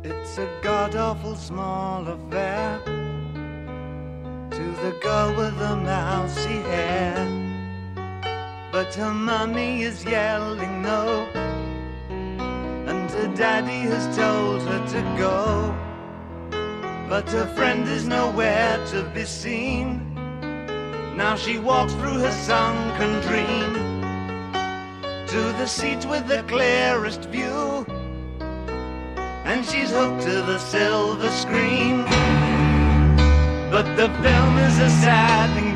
It's a god-awful small affair to the girl with the mousy hair, but her mummy is yelling no, and her daddy has told her to go, but her friend is nowhere to be seen. Now she walks through her sunken dream to the seat with the clearest view, and she's hooked to the silver screen. But the film is a sad thing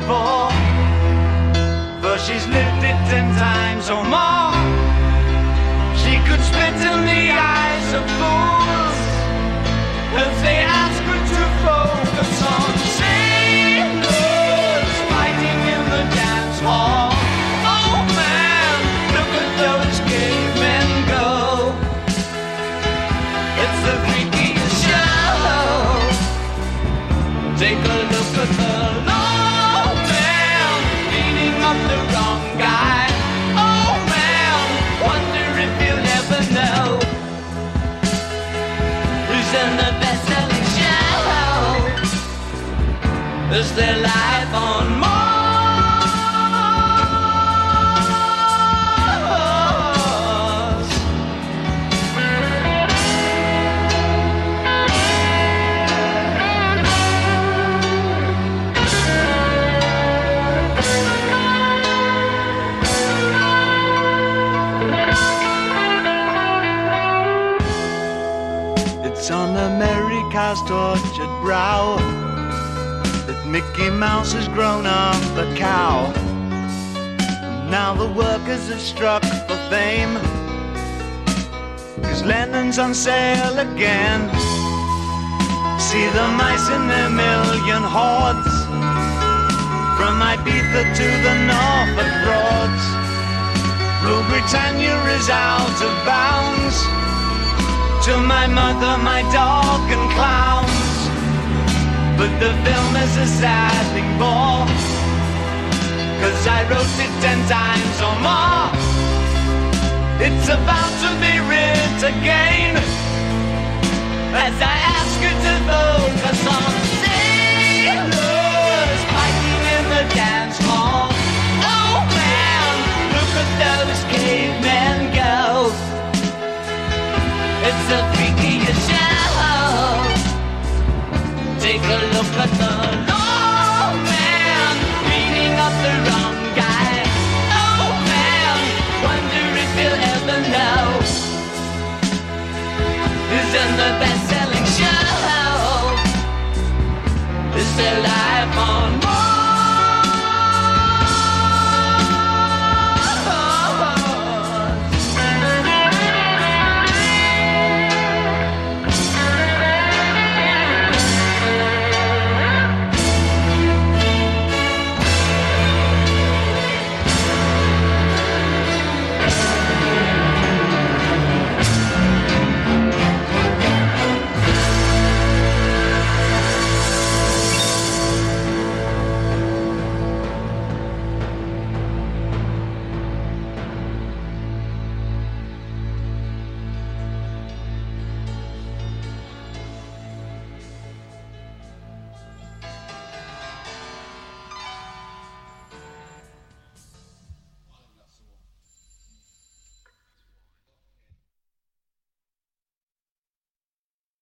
for she's lived it 10 times or more. She could spit in the eyes of fools if they ask her to focus on sailors fighting in the dance hall. Oh man, look at those cavemen go. It's the freakiest show. Take a look at the low man beating up the wrong guy. Oh man, wonder if you'll ever know who's in the best-selling show. Is there life on Mars? It's on America's tortured brow that Mickey Mouse has grown up a cow. Now the workers have struck for fame, 'cause Lennon's on sale again. See the mice in their million hordes, from Ibiza to the Norfolk Broads. Rule Britannia is out of bounds, to my mother, my dog and clowns. But the film is a sad thing more, 'cause I wrote it 10 times or more. It's about to be writ again, as I ask you to focus on